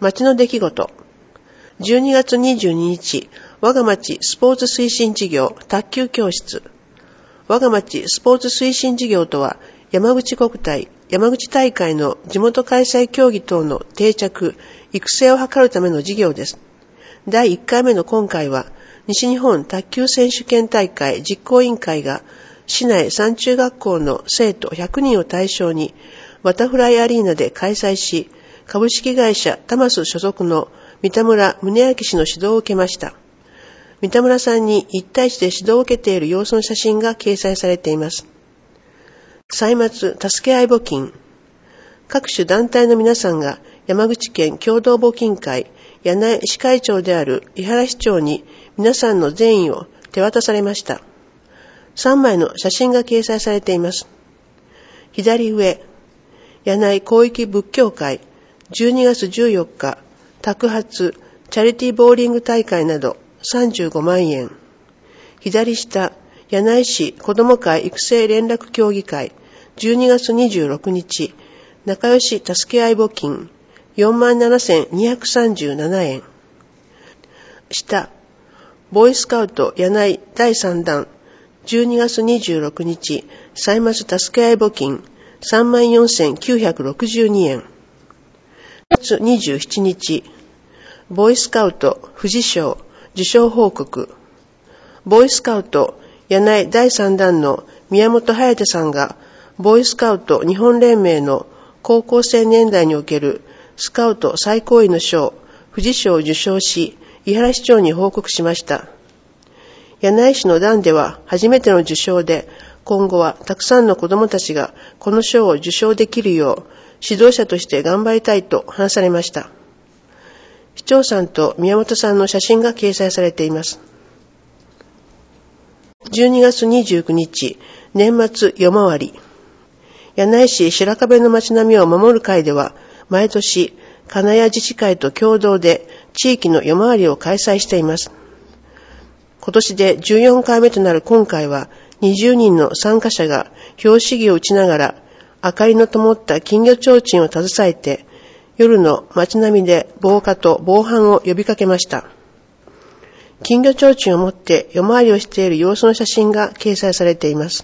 町の出来事。12月22日、我が町スポーツ推進事業卓球教室。我が町スポーツ推進事業とは、山口国体、山口大会の地元開催競技等の定着、育成を図るための事業です。第1回目の今回は、西日本卓球選手権大会実行委員会が、市内3中学校の生徒100人を対象に、バタフライアリーナで開催し、株式会社タマス所属の三田村宗明氏の指導を受けました。三田村さんに1対1で指導を受けている様子の写真が掲載されています。歳末助け合い募金。各種団体の皆さんが山口県共同募金会柳井市会長である井原市長に皆さんの善意を手渡されました。3枚の写真が掲載されています。左上、柳井広域仏教会12月14日托発チャリティーボーリング大会など35万円。左下、柳井市子ども会育成連絡協議会12月26日仲良し助け合い募金47,237円。下、ボーイスカウト柳井第3弾12月26日歳末助け合い募金34,962円。2月27日、ボーイスカウト富士賞受賞報告。ボーイスカウト柳井第3弾の宮本颯さんが、ボーイスカウト日本連盟の高校生年代におけるスカウト最高位の賞、富士賞を受賞し、井原市長に報告しました。柳井市の団では初めての受賞で、今後はたくさんの子どもたちがこの賞を受賞できるよう、指導者として頑張りたいと話されました。市長さんと宮本さんの写真が掲載されています。12月29日、年末夜回り。柳井市白壁の街並みを守る会では、毎年、金谷自治会と共同で地域の夜回りを開催しています。今年で14回目となる今回は、20人の参加者が拍子木を打ちながら、明かりの灯った金魚提灯を携えて、夜の街並みで防火と防犯を呼びかけました。金魚提灯を持って夜回りをしている様子の写真が掲載されています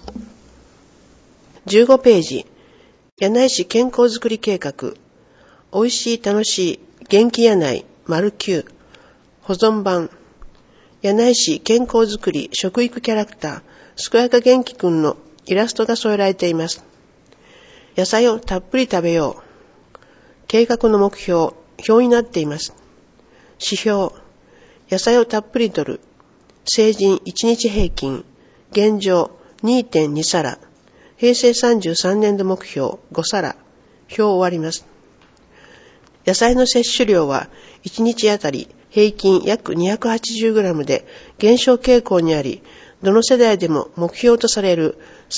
。15ページ、柳井市健康づくり計画、おいしい楽しい元気柳井丸9、保存版、柳井市健康づくり食育キャラクター、健やか元気くんのイラストが添えられています。野菜をたっぷり食べよう。計画の目標、表になっています。指標、野菜をたっぷり摂る。成人1日平均、現状 2.2 皿。平成33年度目標5皿。表を終わります。野菜の摂取量は1日あたり平均約 280g で減少傾向にあり、どの世代でも目標とされる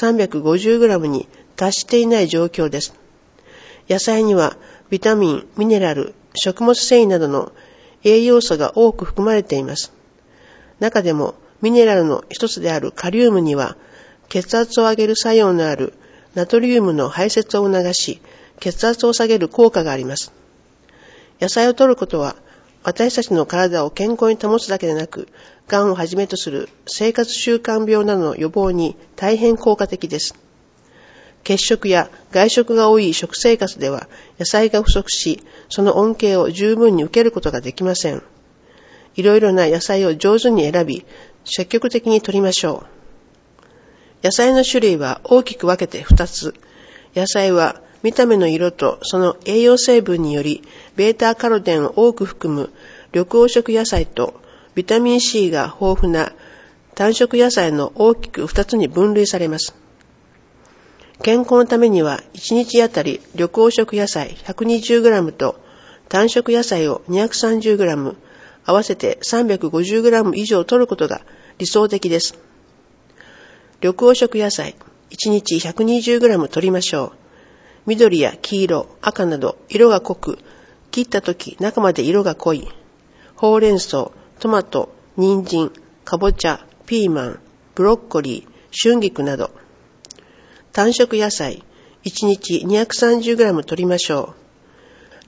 350g に達していない状況です。野菜にはビタミン、ミネラル、食物繊維などの栄養素が多く含まれています。中でもミネラルの一つであるカリウムには血圧を上げる作用のあるナトリウムの排泄を促し、血圧を下げる効果があります。野菜を摂ることは私たちの体を健康に保つだけでなく、がんをはじめとする生活習慣病などの予防に大変効果的です。欠食や外食が多い食生活では野菜が不足し、その恩恵を十分に受けることができません。いろいろな野菜を上手に選び、積極的に摂りましょう。野菜の種類は大きく分けて2つ。野菜は見た目の色とその栄養成分により、ベータカロテンを多く含む緑黄色野菜とビタミン C が豊富な単色野菜の大きく2つに分類されます。健康のためには1日あたり緑黄色野菜 120g と単色野菜を 230g、合わせて 350g 以上摂ることが理想的です。緑黄色野菜1日 120g 摂りましょう。緑や黄色、赤など色が濃く、切った時中まで色が濃い。ほうれん草、トマト、人参、かぼちゃ、ピーマン、ブロッコリー、春菊など。単色野菜1日 230g 摂りましょう。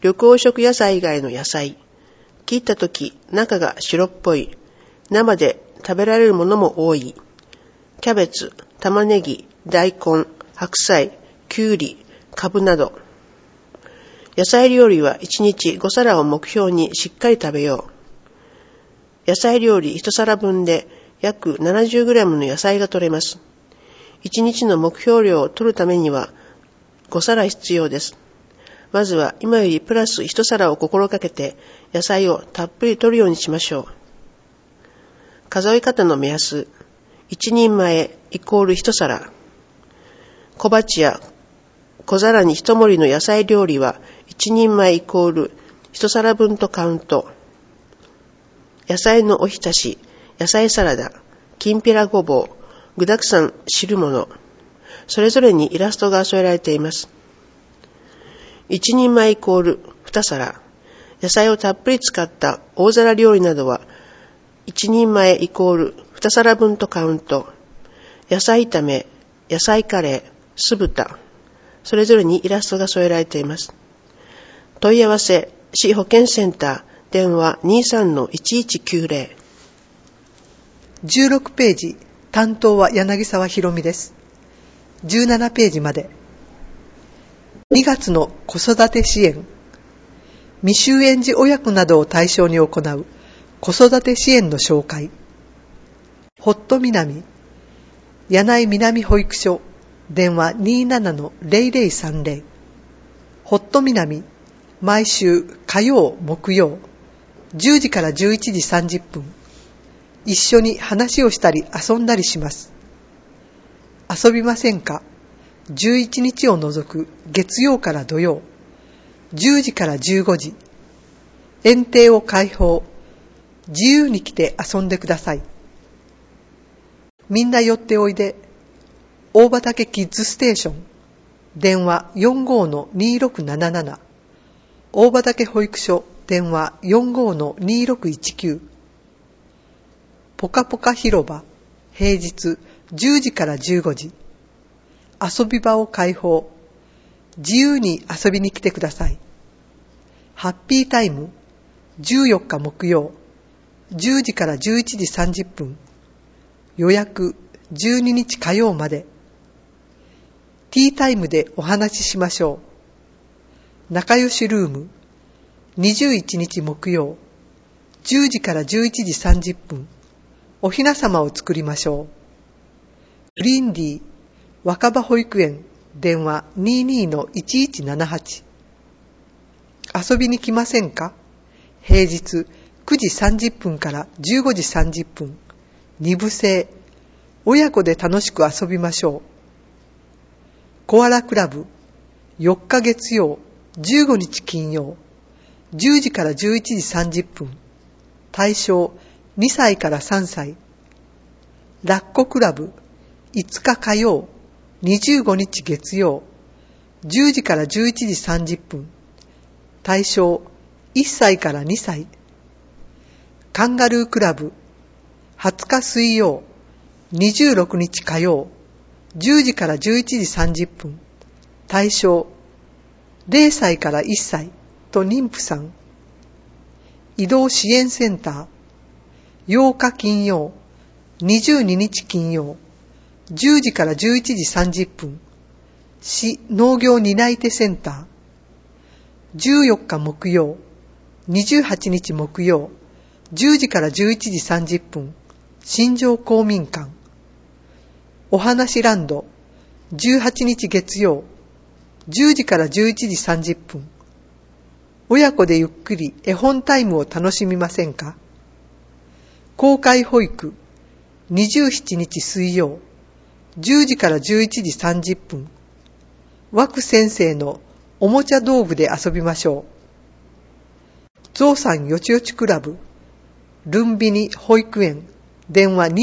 緑黄色野菜以外の野菜。切ったとき中が白っぽい。生で食べられるものも多い。キャベツ、玉ねぎ、大根、白菜、きゅうり、かぶなど。野菜料理は1日5皿を目標にしっかり食べよう。野菜料理1皿分で約 70g の野菜が取れます。1日の目標量を取るためには5皿必要です。まずは今よりプラス1皿を心がけて野菜をたっぷり取るようにしましょう。数え方の目安。1人前イコール1皿。小鉢や小皿に一盛りの野菜料理は1人前イコール1皿分とカウント。野菜のおひたし、野菜サラダ、きんぴらごぼう、具沢山汁物、それぞれにイラストが添えられています。1人前イコール2皿。野菜をたっぷり使った大皿料理などは1人前イコール2皿分とカウント。野菜炒め、野菜カレー、酢豚、それぞれにイラストが添えられています。問い合わせ、市保健センター、電話 23-1190。 16ページ、担当は柳沢ひろみです。17ページまで。2月の子育て支援。未就園児親子などを対象に行う子育て支援の紹介。ホット南、柳井南保育所、電話 27-0030。ホット南、毎週火曜、木曜、10時から11時30分。一緒に話をしたり遊んだりします。遊びませんか？11日を除く月曜から土曜、10時から15時。園庭を開放。自由に来て遊んでください。みんな寄っておいで。大畑キッズステーション。電話 45-2677。大畑保育所。電話 45-2619。ぽかぽか広場。平日10時から15時。遊び場を開放。自由に遊びに来てください。ハッピータイム。14日木曜。10時から11時30分。予約12日火曜まで。ティータイムでお話ししましょう。仲良しルーム。21日木曜。10時から11時30分。おひなさまを作りましょう。グリーンディー若葉保育園。電話 22-1178。遊びに来ませんか？平日9時30分から15時30分。2部制。親子で楽しく遊びましょう。コアラクラブ。4日月曜、15日金曜。10時から11時30分。対象2歳から3歳。ラッコクラブ。5日火曜、25日月曜。10時から11時30分。対象1歳から2歳。カンガルークラブ。20日水曜、26日火曜。10時から11時30分。対象0歳から1歳と妊婦さん。移動支援センター。8日金曜、22日金曜。10時から11時30分。市農業担い手センター。14日木曜、28日木曜。10時から11時30分。新庄公民館。お話ランド。18日月曜。10時から11時30分。親子でゆっくり絵本タイムを楽しみませんか？公開保育。27日水曜。10時から11時30分。枠先生のおもちゃ道具で遊びましょう。ゾウさんよちよちクラブ。ルンビニ保育園。電話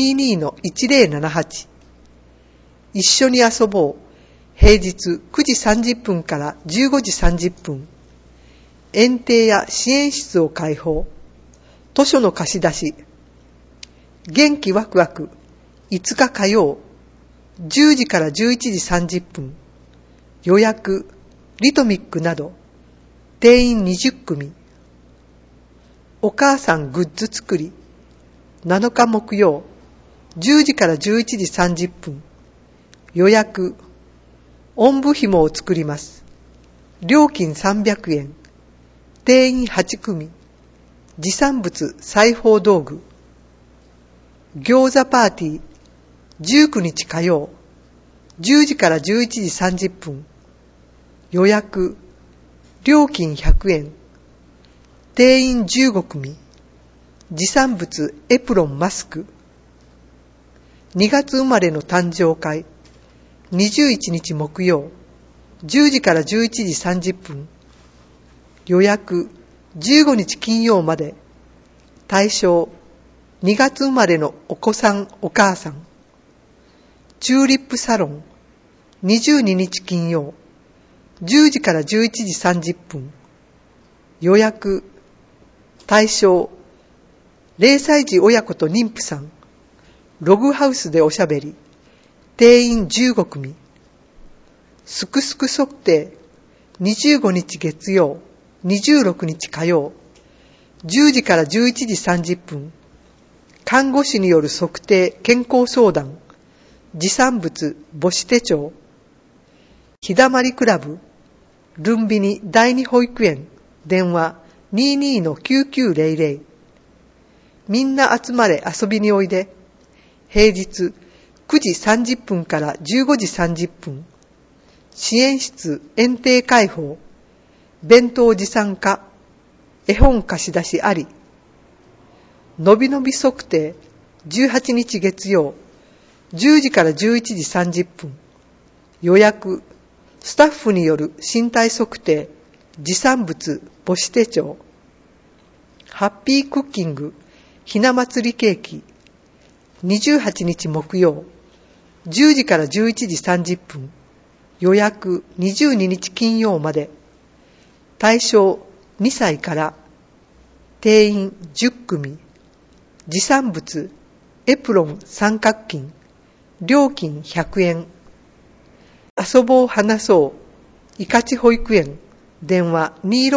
22-1078。一緒に遊ぼう。平日9時30分から15時30分。園庭や支援室を開放。図書の貸し出し。元気ワクワク。5日火曜。10時から11時30分。予約、リトミックなど。 定員20組。お母さんグッズ作り、7日木曜、10時から11時30分。予約、おんぶ紐を作ります。料金300円。定員8組。持参物裁縫道具。餃子パーティー、19日火曜、10時から11時30分。予約、料金100円。定員15組。持参物エプロンマスク。2月生まれの誕生会。21日木曜、10時から11時30分。予約、15日金曜まで。対象、2月生まれのお子さんお母さん。チューリップサロン。22日金曜、10時から11時30分。予約、対象、0歳児親子と妊婦さん。ログハウスでおしゃべり。定員15組。すくすく測定。25日月曜、26日火曜、10時から11時30分。看護師による測定健康相談。持参物母子手帳。ひだまりクラブ。ルンビニ第二保育園。電話 22-9900。みんな集まれ遊びにおいで。平日9時30分から15時30分。支援室園庭開放。弁当持参可。絵本貸し出しあり。のびのび測定。18日月曜。10時から11時30分。予約。スタッフによる身体測定。持参物母子手帳。ハッピークッキング。ひな祭りケーキ。28日木曜、10時から11時30分。予約22日金曜まで。対象2歳から。定員10組。持参物エプロン三角巾。料金100円。遊ぼう話そう。いかち保育園。電話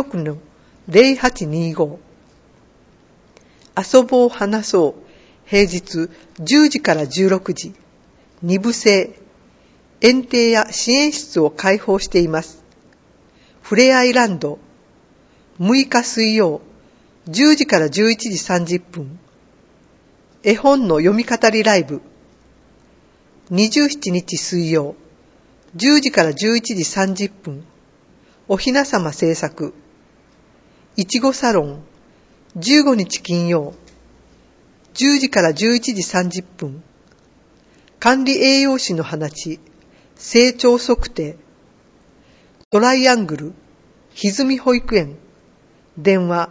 26-0825。遊ぼう話そう。平日10時から16時。2部制。園庭や支援室を開放しています。ふれあいランド。6日水曜。10時から11時30分。絵本の読み語りライブ。27日水曜。10時から11時30分。おひなさま制作。いちごサロン。15日金曜。10時から11時30分。管理栄養士の話。成長測定。トライアングル。歪み保育園。電話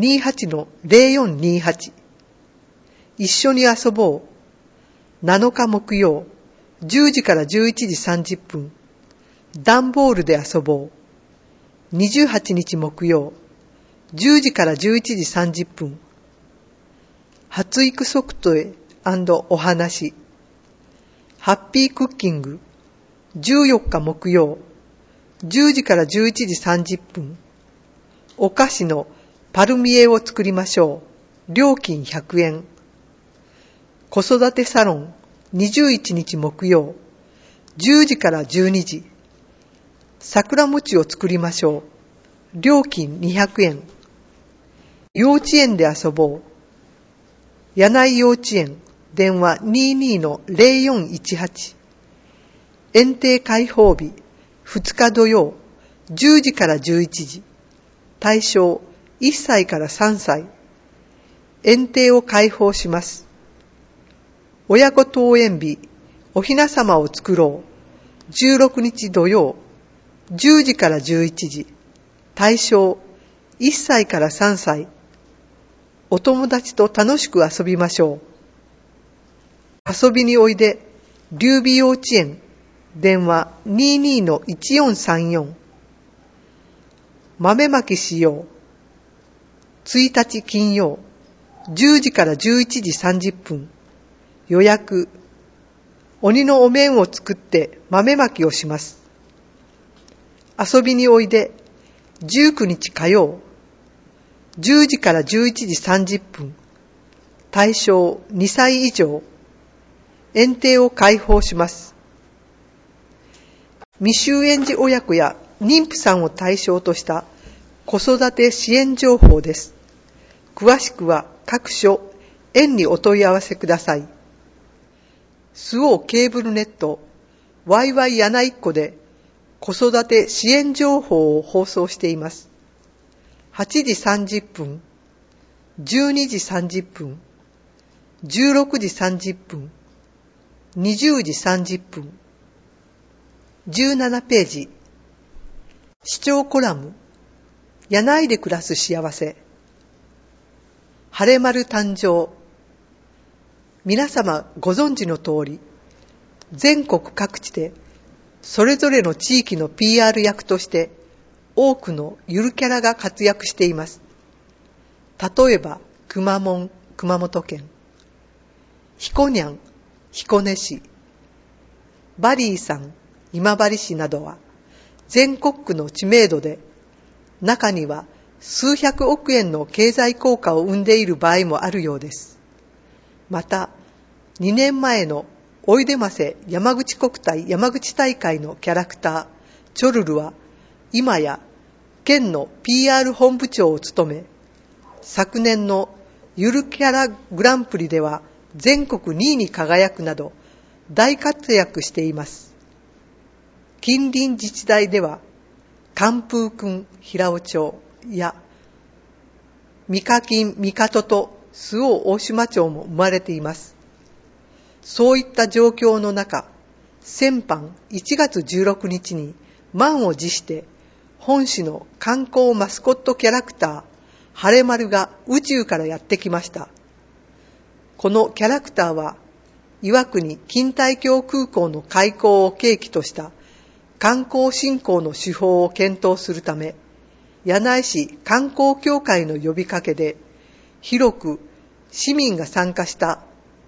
28-0428。一緒に遊ぼう。7日木曜。10時から11時30分。段ボールで遊ぼう。28日木曜。10時から11時30分。発育測定&お話。ハッピークッキング。14日木曜。10時から11時30分。お菓子のパルミエを作りましょう。料金100円。子育てサロン。21日木曜。10時から12時。桜餅を作りましょう。料金200円。幼稚園で遊ぼう。柳井幼稚園。電話 22-0418。園庭開放日。2日土曜。10時から11時。対象1歳から3歳。園庭を開放します。親子登園日。おひなさまを作ろう。16日土曜。10時から11時。対象1歳から3歳。お友達と楽しく遊びましょう。遊びにおいで。劉備幼稚園。電話 22-1434。豆まきしよう。1日金曜。10時から11時30分。予約。鬼のお面を作って豆まきをします。遊びにおいで。 19日火曜、10時から11時30分、対象2歳以上、園庭を開放します。未就園児親子や妊婦さんを対象とした子育て支援情報です。詳しくは各所、園にお問い合わせください。周防ケーブルネット、ワイワイやないっこで子育て支援情報を放送しています。8時30分、12時30分、16時30分、20時30分、17ページ、視聴コラム、柳井で暮らす幸せ、晴れ丸誕生。皆様ご存知の通り、全国各地でそれぞれの地域の PR 役として多くのゆるキャラが活躍しています。例えば、くまモン、熊本県、ひこにゃん、彦根市、バリーさん、今治市などは全国区の知名度で、中には数百億円の経済効果を生んでいる場合もあるようです。また、2年前のおいでませ山口国体山口大会のキャラクター、チョルルは、今や県の PR 本部長を務め、昨年のゆるキャラグランプリでは全国2位に輝くなど大活躍しています。近隣自治体では、寒風君平尾町や、みかきんみかとと周防大島町も生まれています。そういった状況の中、先般1月16日に満を持して本市の観光マスコットキャラクター、晴れ丸が宇宙からやってきました。このキャラクターは、岩国錦帯橋空港の開港を契機とした観光振興の手法を検討するため、柳井市観光協会の呼びかけで、広く市民が参加した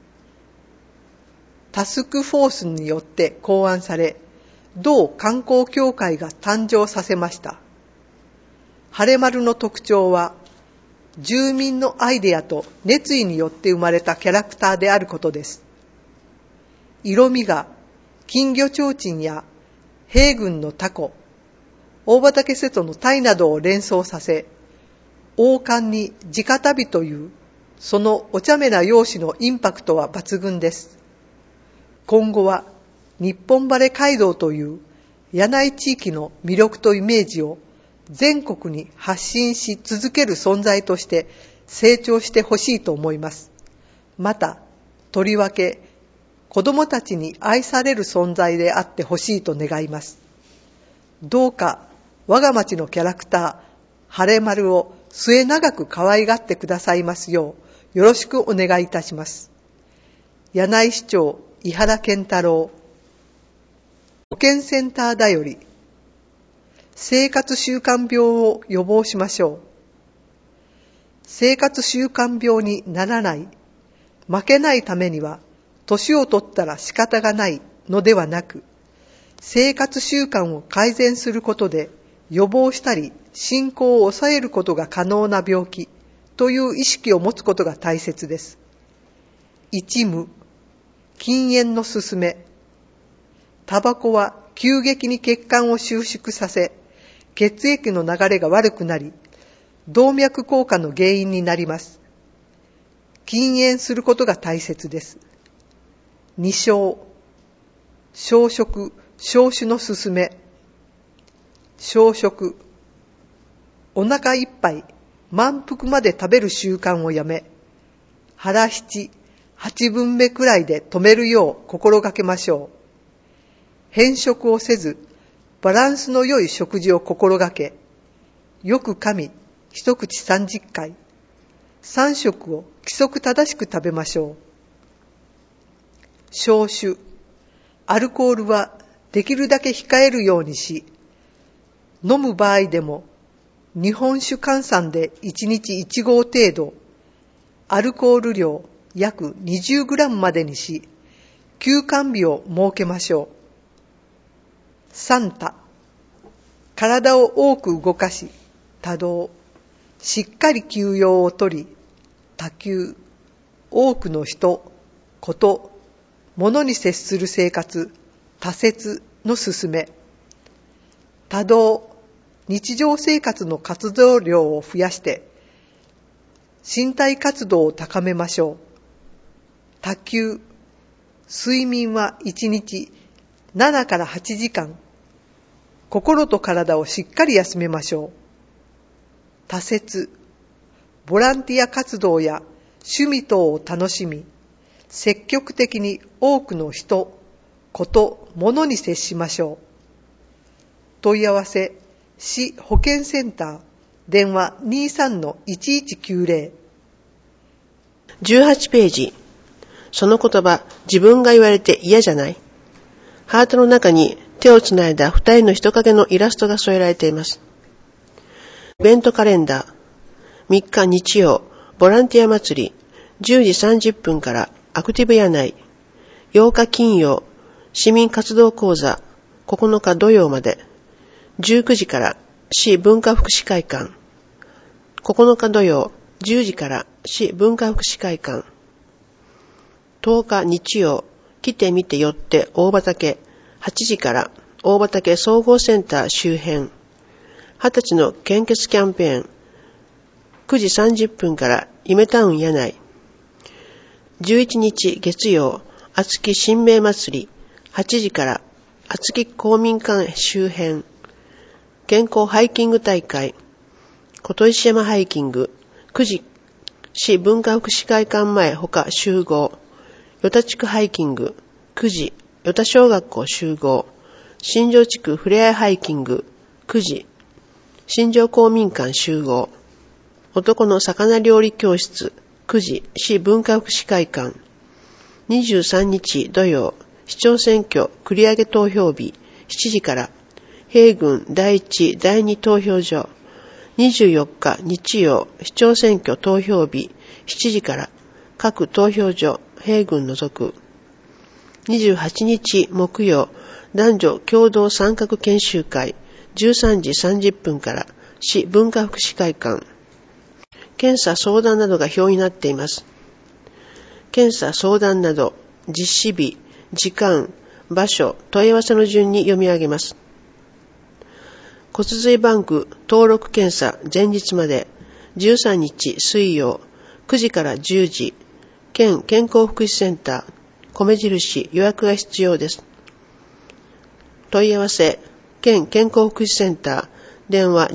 タスクフォースによって考案され、同観光協会が誕生させました。晴れ丸の特徴は、住民のアイデアと熱意によって生まれたキャラクターであることです。色味が金魚提灯や平郡のタコ、大畑瀬戸のタイなどを連想させ、王冠に直旅という、そのお茶目な容姿のインパクトは抜群です。今後は日本バレ街道という柳井地域の魅力とイメージを全国に発信し続ける存在として成長してほしいと思います。また、とりわけ子どもたちに愛される存在であってほしいと願います。どうか我が町のキャラクター、晴れ丸を末永く可愛がってくださいますようよろしくお願いいたします。柳井市長井原健太郎。保健センターだより、生活習慣病を予防しましょう。生活習慣病にならない、負けないためには、年を取ったら仕方がないのではなく、生活習慣を改善することで予防したり進行を抑えることが可能な病気という意識を持つことが大切です。一無、禁煙の勧め。タバコは急激に血管を収縮させ、血液の流れが悪くなり、動脈硬化の原因になります。禁煙することが大切です。二小、小食、小酒の勧め。小食、お腹いっぱい、満腹まで食べる習慣をやめ、腹七、8分目くらいで止めるよう心がけましょう。偏食をせず、バランスの良い食事を心がけ、よく噛み、一口30回、3食を規則正しく食べましょう。小酒、アルコールはできるだけ控えるようにし、飲む場合でも日本酒換算で1日1合程度、アルコール量約20グラムまでにし、休館日を設けましょう。サンタ、体を多く動かし、 多動、しっかり休養をとり、多休、多くの人、こと、物に接する生活、多節の進め。多動、日常生活の活動量を増やして、身体活動を高めましょう。多休、睡眠は1日7から8時間。心と体をしっかり休めましょう。多節、ボランティア活動や趣味等を楽しみ、積極的に多くの人、こと、物に接しましょう。問い合わせ、市保健センター、電話 23-1190。 18ページ。その言葉、自分が言われて嫌じゃない？ハートの中に手をつないだ二人の人影のイラストが添えられています。イベントカレンダー。3日日曜、ボランティア祭り、10時30分からアクティブやない。8日金曜、市民活動講座、9日土曜まで。19時から市文化福祉会館。9日土曜、10時から市文化福祉会館。10日日曜、来てみて寄って大畑、8時から大畑総合センター周辺。20歳の献血キャンペーン。9時30分から夢タウンやない。11日月曜、厚木新名祭り、8時から厚木公民館周辺。健康ハイキング大会。琴石山ハイキング、9時、市文化福祉会館前他集合。与田地区ハイキング、9時、与田小学校集合。新庄地区ふれあいハイキング、9時、新庄公民館集合。男の魚料理教室、9時、市文化福祉会館。23日土曜、市長選挙繰り上げ投票日、7時から、平郡第1、第2投票所。24日日曜、市長選挙投票日、7時から、各投票所、平郡除く。28日木曜、男女共同参画研修会、13時30分から、市文化福祉会館。検査相談などが表になっています。検査相談など、実施日、時間、場所、問い合わせの順に読み上げます。骨髄バンク登録検査前日まで、13日水曜、9時から10時、県健康福祉センター、米印予約が必要です。問い合わせ、県健康福祉センター、電話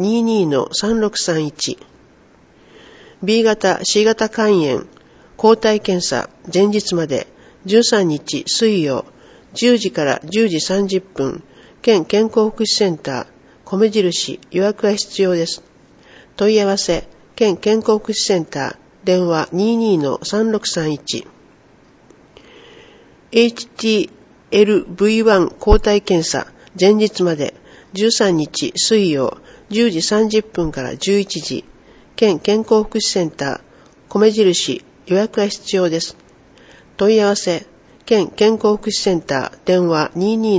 22-3631。B 型、C 型肝炎、抗体検査、前日まで、13日水曜、10時から10時30分、県健康福祉センター、米印予約が必要です。問い合わせ、県健康福祉センター、電話 22-3631。HTLV1 抗体検査、前日まで、13日水曜、10時30分から11時、県健康福祉センター、米印予約が必要です。問い合わせ、県健康福祉センター、電話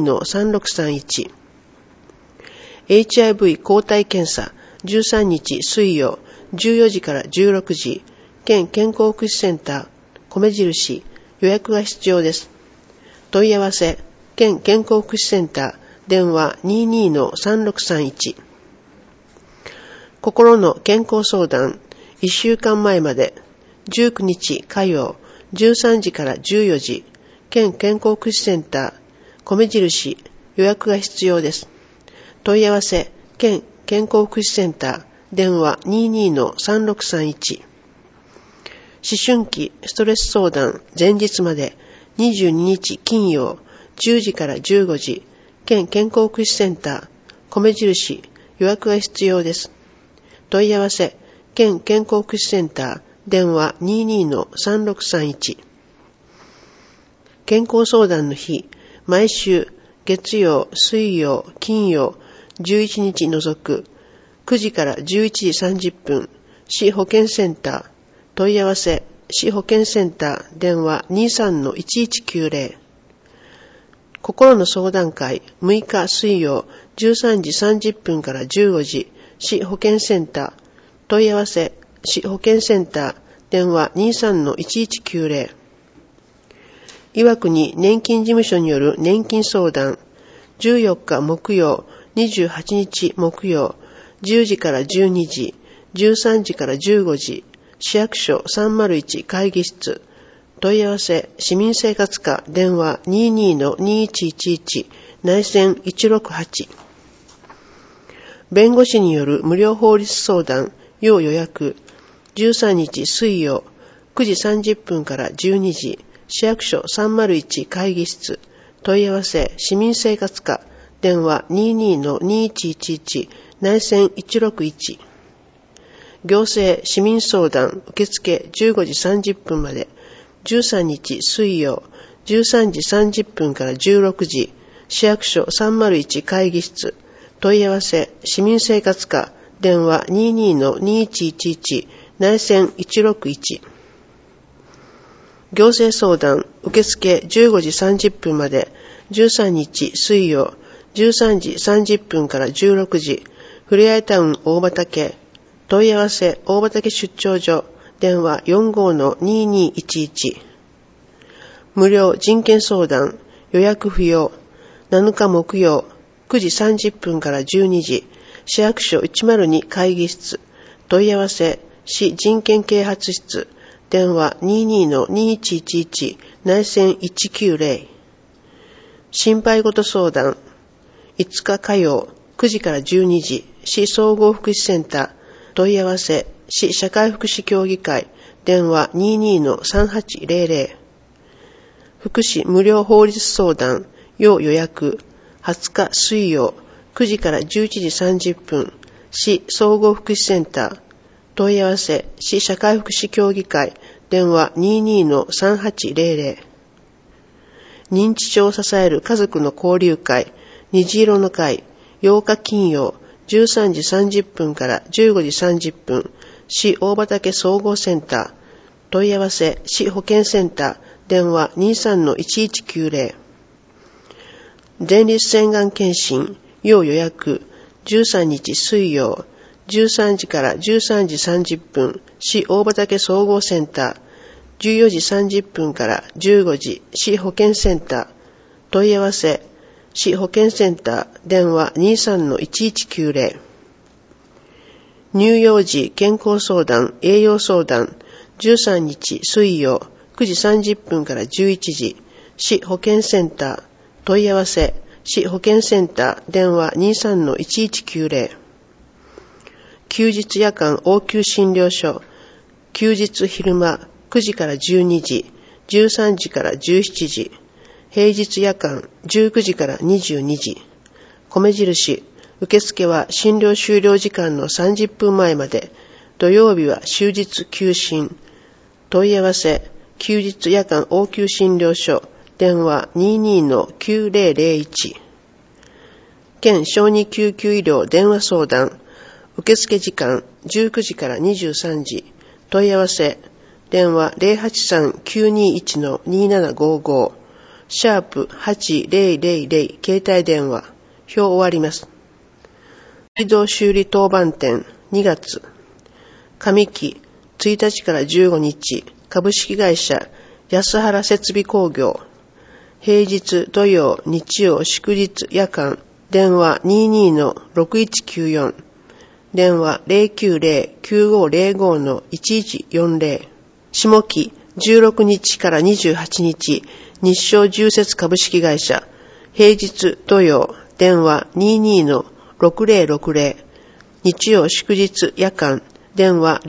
22-3631。HIV 抗体検査、13日水曜、14時から16時、県健康福祉センター、米印予約が必要です。問い合わせ、県健康福祉センター、電話 22-3631。心の健康相談、1週間前まで、19日火曜、13時から14時、県健康福祉センター、米印予約が必要です。問い合わせ、県健康福祉センター、電話 22-3631。思春期ストレス相談、前日まで、22日金曜、10時から15時、県健康福祉センター、米印予約が必要です。問い合わせ、県健康福祉センター、電話 22-3631。健康相談の日、毎週、月曜、水曜、金曜、11日除く、9時から11時30分、市保健センター、問い合わせ、市保健センター、電話 23-1190。心の相談会、6日水曜、13時30分から15時、 市保健センター、問い合わせ、市保健センター、電話 23-1190。岩国年金事務所による年金相談、14日木曜、28日木曜、10時から12時、13時から15時、市役所301会議室、問い合わせ、市民生活課、電話 22-2111、内線168。弁護士による無料法律相談、要予約、13日水曜、9時30分から12時、市役所301会議室、問い合わせ、市民生活課、電話 22-2111、内線161。行政市民相談受付15時30分まで、13日水曜、13時30分から16時、市役所301会議室、問い合わせ、市民生活課、電話 22-2111、内線161。行政相談受付15時30分まで、13日水曜、13時30分から16時、ふれあいタウン大畑、問い合わせ大畑出張所、電話 45-2211。無料人権相談、予約不要、7日木曜、9時30分から12時、市役所102会議室、問い合わせ、市人権啓発室、電話 22-2111、内線190。心配事相談、5日火曜、9時から12時、市総合福祉センター、問い合わせ、市社会福祉協議会、電話 22-3800。福祉無料法律相談、要予約、20日水曜、9時から11時30分、市総合福祉センター、問い合わせ、市社会福祉協議会、電話 22-3800。認知症を支える家族の交流会、虹色の会、8日金曜、13時30分から15時30分、市大畑総合センター、問い合わせ、市保健センター、電話 23-1190。前立腺がん検診、要予約、13日水曜、13時から13時30分、市大畑総合センター、14時30分から15時、市保健センター、問い合わせ、市保健センター、電話 23-1190。乳幼児健康相談、栄養相談、13日水曜、9時30分から11時、市保健センター、問い合わせ、市保健センター、電話 23-1190。休日夜間応急診療所、休日昼間9時から12時、13時から17時、平日夜間19時から22時。米印、受付は診療終了時間の30分前まで、土曜日は終日休診。問い合わせ、休日夜間応急診療所、電話 22-9001。県小児救急医療電話相談、受付時間19時から23時、問い合わせ、電話 083-921-2755、シャープ8000携帯電話、表終わります。水道修理当番店2月、上期1日から15日、株式会社安原設備工業、平日土曜日曜祝日夜間、電話 22-6194、電話 090-9505-1140。下期16日から28日、日照重設株式会社、平日土曜、電話 22-6060、日曜祝日夜間、電話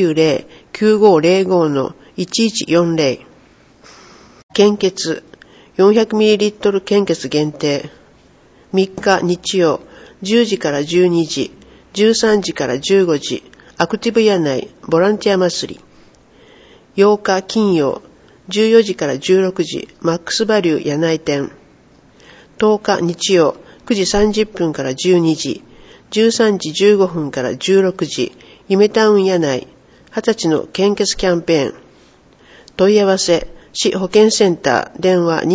090-9505-1140。献血、400ml 献血限定。3日日曜、10時から12時、13時から15時、アクティブ柳井ボランティア祭り。8日金曜、14時から16時、マックスバリュー柳井店。10日日曜、9時30分から12時、13時15分から16時、夢タウン柳井、20歳の献血キャンペーン。問い合わせ、市保健センター、電話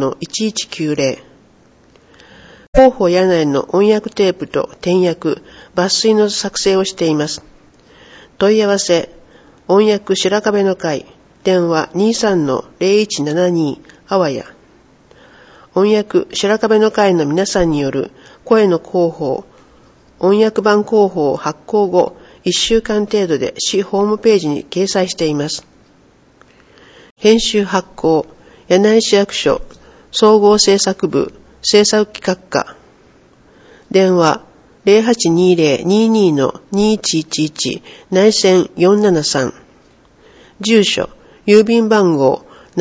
23-1190。広報柳井の音訳テープと点訳、 抜粋の作成をしています。問い合わせ、音訳白壁の会、電話 23-0172 あわや。音訳白壁の会の皆さんによる声の広報、音訳版広報発行後1週間程度で市ホームページに掲載しています。編集発行、柳井市役所、総合制作部、制作企画課。電話、0820-22-2111 内線473。住所、郵便番号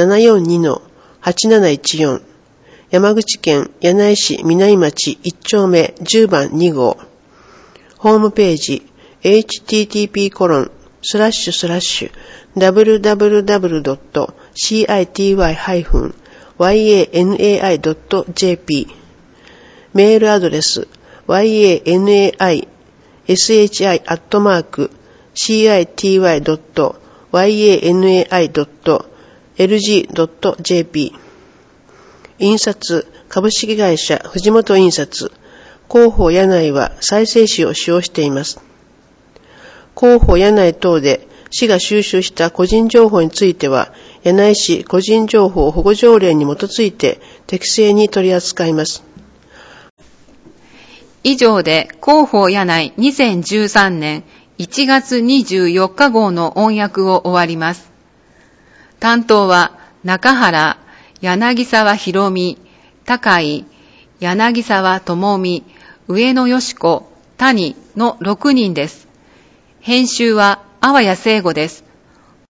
742-8714。山口県柳井市南町1丁目10番2号。ホームページ、http://www.city-yanai.jp メールアドレス yanaishi@city-yanai.lg.jp 印刷株式会社藤本印刷広報柳井は再生紙を使用しています。広報柳井等で市が収集した個人情報については柳井市個人情報保護条例に基づいて適正に取り扱います。 以上で広報柳井2013年1月24日号の音訳を終わります。担当は中原、柳沢博美、高井、柳沢智美、上野よし子、谷の6人です。編集は阿波谷聖吾です。